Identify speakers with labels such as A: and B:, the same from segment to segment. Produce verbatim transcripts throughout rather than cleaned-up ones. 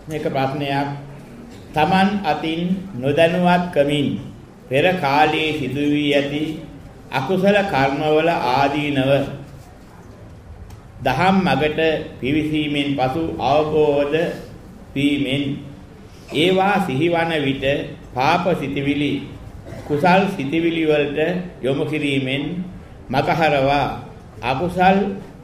A: මේක ප්‍රශ්නයක්. Taman අතින් නොදැනුවත් කමින් පෙර කාලයේ සිදු වී ඇති අකුසල කර්මවල ආදීනව දහම් මගට පිවිසීමෙන් පසු අවබෝධ වීමෙන් ඒවා සිහිවන විට පාප සිතිවිලි කුසල් සිතිවිලි වලට යොමු කිරීමෙන් මගහරවා අකුසල්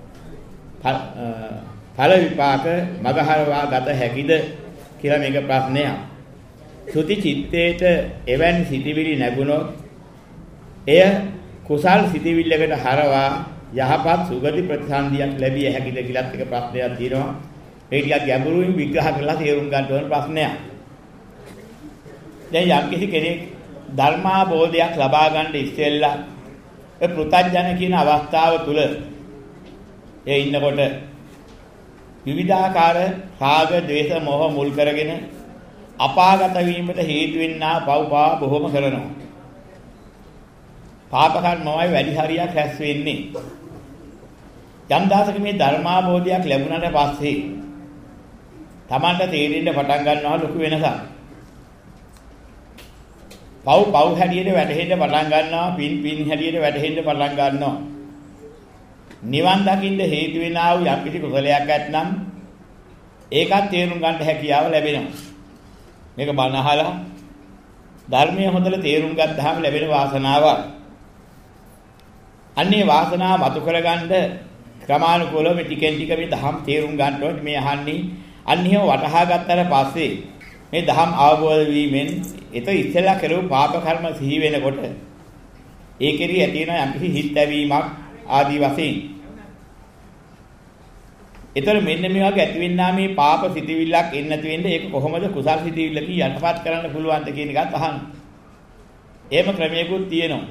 A: ඵල විපාක මගහරවා ගත හැකිද කියලා මේක ප්‍රශ්නයක්. සුති චිත්තේට එවැනි සිතිවිලි නැගුණොත් එය කුසල් සිතිවිල්ලකට හරවා යහපත් සුගති ප්‍රතිසන්දියක් ලැබිය හැකිද කියලාත් එක ප්‍රශ්නයක් තියෙනවා. ඒ ටිකක් ගැඹුරින් විග්‍රහ කරලා තේරුම් ගන්න ඕන ප්‍රශ්නයක්. දැන් යම් කිසි කෙනෙක් ධර්මාබෝධයක් ලබා ගන්න ඉස්සෙල්ලා ඒ පෘථග්ජන කියන අවස්ථාව තුල ඒ ඉන්නකොට විවිධාකාර රාග, ද්වේෂ, මෝහ මුල් කරගෙන අපාගත වීමට හේතු වෙන්නා පව්පා බොහොම කරනවා. පාප කර්මවයි වැඩි හරියක් රැස් වෙන්නේ. යම් දාසක මේ ධර්මාබෝධයක් ලැබුණාට පස්සේ Tamanට තේරෙන්න පටන් ගන්නවා ලොකු වෙනසක්. පව් පව් හැටියට වැටහෙන්න පටන් ගන්නවා, පින් පින් හැටියට වැටහෙන්න පටන් ගන්නවා. නිවන් දකින්න හේතු වෙනා වූ යම් කිසි කුසලයක් ඇතනම් ඒකත් තේරුම් ගන්න හැකියාව ලැබෙනවා. මේක බණ අහලා ධර්මයේ හොඳට තේරුම් ගත්තාම ලැබෙන වාසනාවක්. අන්නේ වාසනාව මතු කරගන්න ක්‍රමානුකූලව මේ ටිකෙන් ටික මේ ධම් තේරුම් ගන්න ඕනේ. මේ අහන්නේ අන්හිව වටහා ගත්තට පස්සේ මේ ධම් අවබෝධ වීමෙන් ඒත ඉස්සෙල්ලා කෙරුව පාප කර්ම සිහි වෙනකොට ඒකෙරි ඇති වෙන යම්කිසි හිත් ඇවීමක් ආදී වශයෙන්. ඒතර මෙන්න මේ වගේ ඇතිවෙනා මේ පාප සිතිවිල්ලක් එන්නේ නැති වෙන්නේ ඒක කොහොමද කුසල් සිතිවිල්ලකින් යටපත් කරන්න පුළුවන්ද කියන එකත් අහන්න. එහෙම ක්‍රමයකුත් තියෙනවා.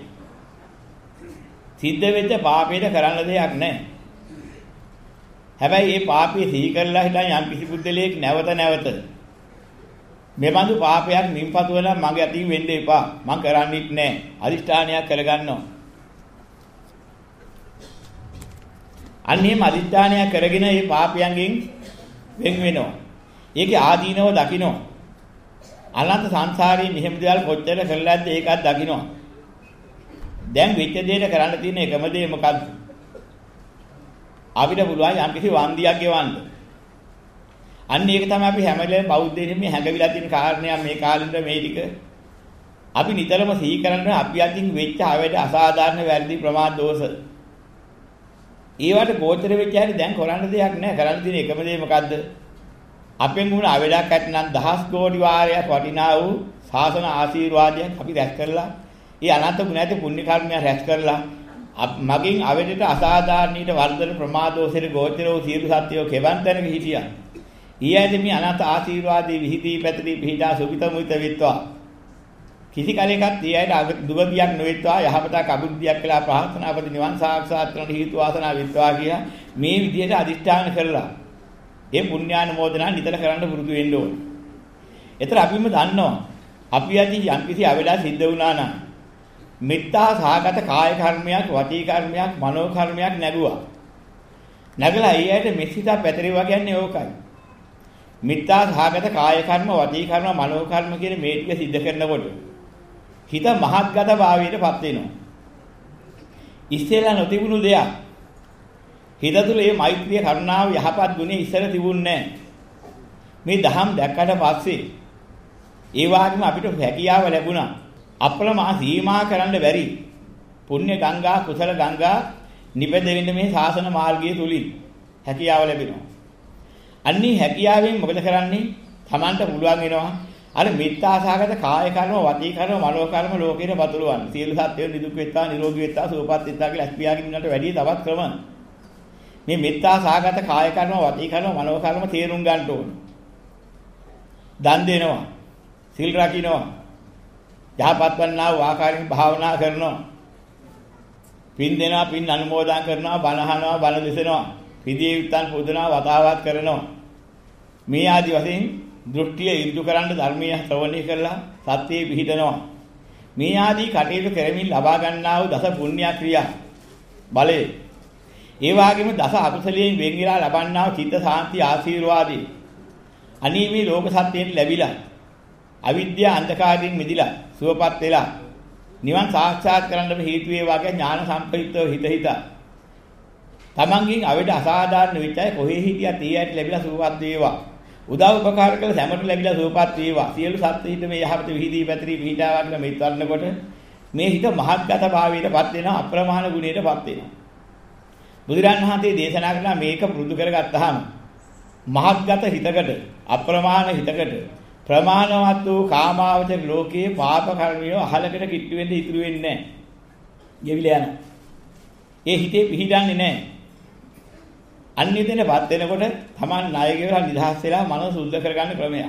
A: සිද්ධ වෙච්ච පාපේට කරන්න දෙයක් නැහැ. හැබැයි මේ පාපේ සිහි කරලා හිටන් යම් කිසි බුද්ධලේක් නැවත නැවත මේ බඳු පාපයක් මින්පතු වෙලා මගේ අතින් වෙන්න එපා. මං කරන්නේත් නැහැ. අදිෂ්ඨානයක් කරගන්නවා. අන්නේම අදිෂ්ඨානයක් කරගෙන මේ පාපයන්ගෙන් වෙන් වෙනවා. ඒකේ ආදීනව දකින්න. අනන්ත සංසාරයේ මෙහෙම දේවල් කොච්චර කරලාද ඒකත් දකින්න. දැන් වෙච්ච දෙයට කරන්න තියෙන එකම දේ මොකද්ද? අපිට පුළුවන් යම්කිසි වන්දියක් ගෙවන්න. අන්න ඒක තමයි අපි හැම වෙලේම බෞද්ධයෙක් මේ හැඟවිලා තියෙන කාරණයක් මේ කාලෙන්ද මේ ටික. අපි නිතරම සිහි කරන්නේ අපි අතින් වෙච්ච අවැඩ අසාධාරණ වැරදි ප්‍රමාද දෝෂ. ඒවට ගෝචර වෙච්ච හැටි දැන් කරන්න දෙයක් නැහැ. කරන්න තියෙන එකම දේ මොකද්ද? අපෙන් වුණ අවැඩක් ඇතනම් දහස් කෝටි වාරයක් වටිනා වූ ශාසන ආශිර්වාදයක් අපි රැස් කරලා ඒ අනන්ත ගුණ ඇති පුණ්‍ය කර්මය රැස් කරලා මගින් අවැඩට අසාධාරණීට වර්ධන ප්‍රමාදෝසෙට ගෝචර වූ සියලු සත්‍යෝ කෙවන් තැනක හිටියා. ඊයේදී මේ අනන්ත ආශිර්වාදී විහිදී පැතිරී පිහිටා සුවිත මුිත විත්වා. කිසි කලයකත් ඊයේට දුගතියක් නොවෙත්වා යහපතක් අභිවෘද්ධියක් කියලා ප්‍රාර්ථනාපති නිවන් සාක්ෂාත් කරගන්න හේතු වාසනා විත්වා කිය මේ විදිහට අදිෂ්ඨාන කරලා ඒ පුණ්‍යානුමෝදනා නිතර කරන්න පුරුදු වෙන්න ඕනේ. ඒතර අපිම දන්නවා අපි යටි යම්කිසි අවැඩක් සිද්ධ වුණා නම් මිත්‍යා සහගත කාය කර්මයක්, වචී කර්මයක්, මනෝ කර්මයක් නැගුවා. නැගලා ඊයට මෙසිත පැතිරෙවා කියන්නේ ඕකයි. මිත්‍යා සහගත කාය කර්ම, වචී කර්ම, මනෝ කර්ම කියන මේ ටික සිද්ධ කරනකොට හිත මහත්ගත භාවයටපත් වෙනවා. ඉස්සෙල්ලා නොතිබුණු දෙයක්. හිත තුළ මේ මෛත්‍රිය, කරුණාව, යහපත් ගුණය ඉස්සර තිබුණේ නැහැ. මේ දහම් දැක්කට පස්සේ ඒ වගේම අපිට හැකියාව ලැබුණා. අප්‍රමා සීමා කරන්න බැරි පුණ්‍ය ගංගා, කුසල ගංගා නිපදෙන්න මේ ශාසන මාර්ගයේ තුලින් හැකියාව ලැබෙනවා. අන්නේ හැකියාවෙන් මොකද කරන්නේ? Tamanට පුළුවන් වෙනවා අර මිත්‍යාසහගත කාය කර්ම, වචී කර්ම, මනෝ කර්ම ලෝකෙට බතුලවන්න. සියලු සත්‍යෝ නිදුක් වෙත්තා, නිරෝගී වෙත්තා, සුවපත් වෙත්තා කියලා අස්පියාගෙන ඉන්නට වැඩිය තවත් ක්‍රම. මේ මිත්‍යාසහගත කාය කර්ම, වචී කර්ම, මනෝ කර්ම තේරුම් ගන්න ඕන. දන් දෙනවා, සිල් රකින්නවා, යහපත් වන්නා වූ ආකාරයෙන් භාවනා කරනවා. පින් දෙනවා, පින් අනුමෝදන් කරනවා, බණ අහනවා, බණ දෙසනවා, පිළිදී විත්තන් පුදනවා, වතාවත් කරනවා. මේ ආදි වශයෙන් දෘෂ්ටිය ඉර්ධු කරන්න ධර්මීය ශ්‍රවණය කරලා සත්‍යයේ පිහිටනවා. මේ ආදී කටයුතු කරමින් ලබා ගන්නා වූ දස පුණ්‍ය ක්‍රියා බලය. ඒ වගේම දස අකුසලයෙන් වෙන් වෙලා ලබන්නා වූ චිත්ත සාන්ති ආශිර්වාදී අනී මේ ලෝක සත්‍යයෙන් ලැබිලා අවිද්‍යා අන්ධකාරයෙන් මිදිලා සුවපත් වෙලා නිවන් සාක්ෂාත් කරගන්න හේතු වේවා කියන ඥාන සම්ප්‍රයුක්තව හිත හිතා තමන්ගෙන් අවිඩ අසාධාරණ විචය කොහේ හිටියත් ඒ ඇයට ලැබිලා සුවපත් වේවා. උදව් උපකාර කළ සැමට ලැබිලා සුවපත් වේවා. සියලු සත්ත්ව හිත මේ යහපත විහිදී පැතිරී පිහිටාවා කියලා මේ වර්ණකොට මේ හිත මහත්ගත භාවයටපත් වෙනවා, අප්‍රමාණ ගුණයටපත් වෙනවා. බුදුරන් වහන්සේ දේශනා කරන මේක පුරුදු කරගත්තාම මහත්ගත හිතකට, අප්‍රමාණ හිතකට ප්‍රමාණවත් වූ කාමාවචර ලෝකයේ පාප කර්මිය අහලකට කිට්ටු වෙන්න ඉතුරු වෙන්නේ නැහැ. ගෙවිලා යනවා. ඒ හිතේ පිහිටන්නේ නැහැ. අන්‍ය දෙනපත් වෙනකොට Taman ණය ගෙවලා නිදහස් වෙලා මනස සුද්ධ කරගන්න ක්‍රමයක්.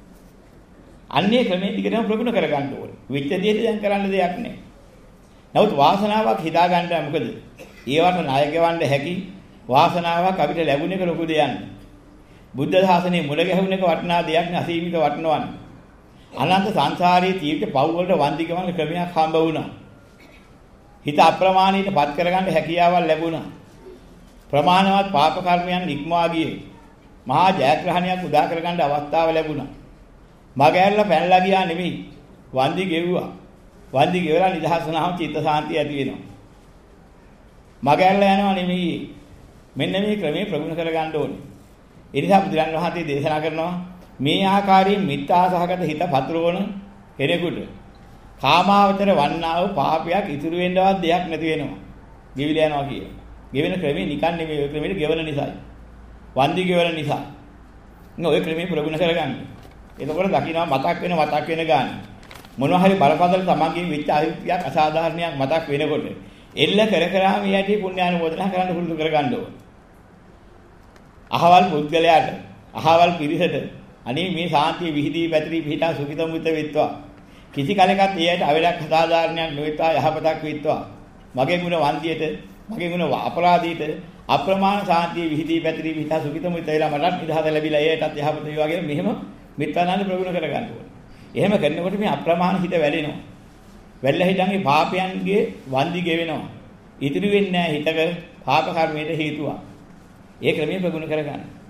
A: අන්‍ය ක්‍රමයේ ටිකටම ප්‍රගුණ කරගන්න ඕනේ. විච්ඡ දෙයට දැන් කරන්න දෙයක් නැහැ. නමුත් වාසනාවක් හිතා ගන්න මොකද? ඒවට ණය ගෙවන්න හැකි වාසනාවක් අපිට ලැබුණ එක ලොකු දෙයක්. බුද්ධ ශාසනයේ මුල ගැහුණ එක වටිනා දෙයක් නේ, අසීමිත වටිනවන්නේ. අනන්ත සංසාරයේ තීර්ථ පව් වලට වන්දි ගමන ක්‍රමයක් හම්බ වුණා. හිත අප්‍රමාණීටපත් කරගන්න හැකියාවක් ලැබුණා. ප්‍රමාණවත් පාප කර්මයන් නික්මවා ගියේ. මහා ජයග්‍රහණයක් උදා කරගන්න අවස්ථාව ලැබුණා. මග ඇරලා පැනලා ගියා නෙමෙයි. වන්දි ගෙව්වා. වන්දි ගෙවලා නිදහස් වුණාම චිත්ත සාන්තිය ඇති වෙනවා. මග ඇරලා යනවා නෙමෙයි. මෙන්න මේ ක්‍රමේ ප්‍රගුණ කරගන්න ඕනේ. ඒ නිසා බුදුරන් වහන්සේ දේශනා කරනවා මේ ආකාරයෙන් මිත්‍යා සහගත හිත පතුරවන කෙනෙකුට කාමාවචර වන්නා වූ පාපයක් ඉතුරු වෙන්නවත් දෙයක් නැති වෙනවා. ගෙවිලා යනවා කියන්නේ. ගෙවෙන ක්‍රමේ නිකන් නෙමෙයි, ඔය ක්‍රමෙට ගෙවන නිසායි. වන්දි ගෙවන නිසා. ඉතින් ඔය ක්‍රමේ ප්‍රගුණ කරගන්න. එතකොට දකින්නවා මතක් වෙන මතක් වෙන ගාන. මොනවා හරි බලපදල තමන්ගේ වෙච්ච අහිතියක් අසාධාරණයක් මතක් වෙනකොට එල්ල කර කරා මේ ඇටි පුණ්‍යානුමෝදනා කරන්න පුරුදු කරගන්න ඕනේ. අහවල් පුද්ගලයාට, අහවල් පිරිසට අනේ මේ සාන්තිය විහිදී පැතිරී පිහිටා සුඛිතමුත වෙත්වා. කිසි කලකට එයට අවලක් අසාධාරණයක් නොවෙත්වා, යහපතක් වෙත්වා. මගේ ගුණ වන්දියට, මගේ ගුණ අපරාධීට අප්‍රමාණ සාන්තිය විහිදී පැතිරී පිහිටා සුඛිතමුත වෙලා මටත් නිදහස ලැබිලා එයටත් යහපත වේවා කියලා මෙහෙම මිත්‍යානන්ද ප්‍රගුණ කරගන්න ඕනේ. එහෙම කරනකොට මේ අප්‍රමාණ හිත වැඩෙනවා. වැඩිලා හිටන්ගේ පාපයන්ගේ වන්දි ගෙවෙනවා. ඉතිරි වෙන්නේ නැහැ හිතක පාප කර්මයට හේතුවක්. ඒ ක්‍රමයේ ප්‍රගුණ කරගන්න.